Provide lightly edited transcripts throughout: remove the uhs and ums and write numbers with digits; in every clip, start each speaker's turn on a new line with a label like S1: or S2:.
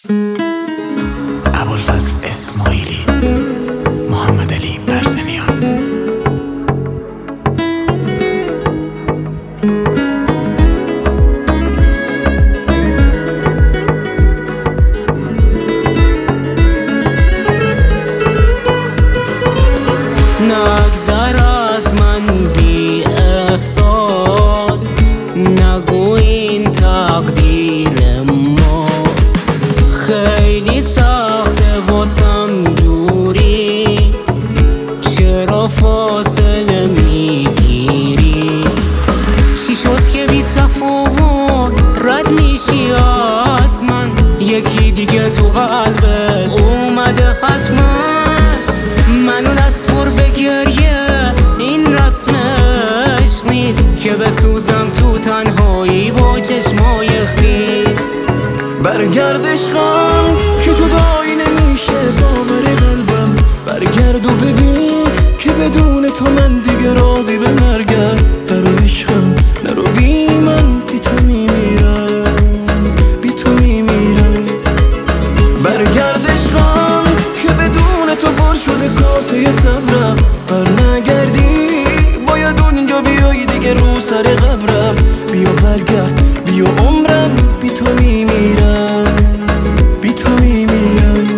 S1: ابوالفضل اسماعیلی، محمد علی برزنیان.
S2: نگذر از من بی احساس، نگو این تقدیر ماست. خیلی سخته واسم دوری، چرا فاصله میگیری؟ چی شد که بی تفاوت رد میشی از من؟ یکی دیگه تو قلبت اومده حتما. منو دستور به گریه این رسمش نیست، که بسوزم تو تنهایی با چشمای خیس.
S3: برگرد عشقم که جدایی نمیشه باور قلبم. برگرد و ببین که بدون تو من دیگه راضی به مرگم. برو عشقم نرو بی من، بی تو میمیرم، بی تو میمیرم. برگرد عشقم که بدون تو پر شده کاسه صبرم. بر نگردی باید اونجا بیایی دیگه رو سر قبرم. بیا برگرد بیا عمرم، بی تو میمیرم، بی تو میمیرم.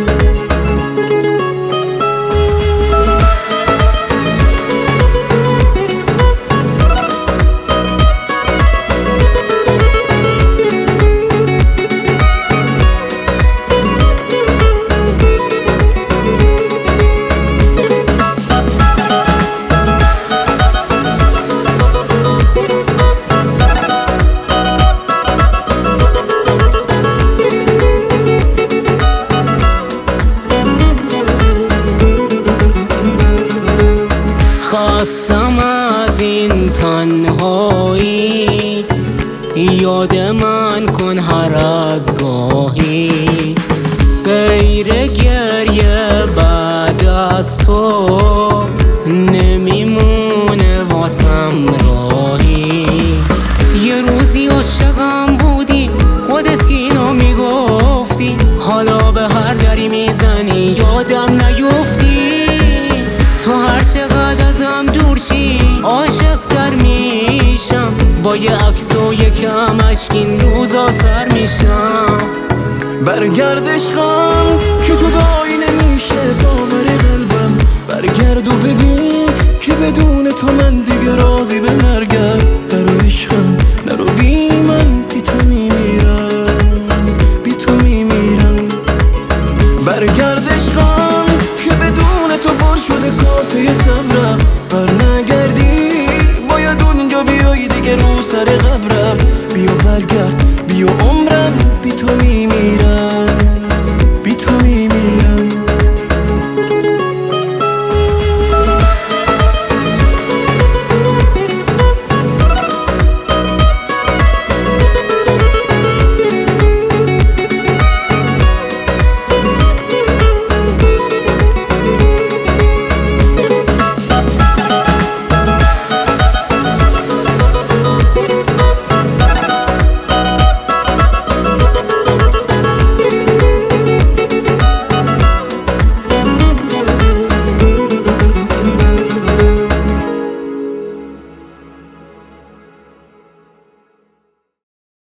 S2: خواستم از این تنهایی، یاد من کن هر از گاهی. غیر گریه بعد از تو نمیمونه واسم راهی. یه روزی عاشقم بودی خودت اینو میگفتی، حالا به هر دری میزنی یادم نیفتی. تو هر چقدر ازم دور شی عاشق‌تر میشم، با یه عکس و یکم اشک این روزا سر میشم.
S3: برگرد عشقم که جدایی نمیشه باور قلبم. برگرد و ببین که بدون تو من دیگه راضی به مرگم. برو عشقم نرو بی من، بی تو میمیرم، بی تو میمیرم. برگرد عشقم که بدون تو پر شده کاسه صبرم. بر نگردی باید اونجا بیایی دیگه رو سر قبرم. بیا برگرد بیا عمرم، بی تو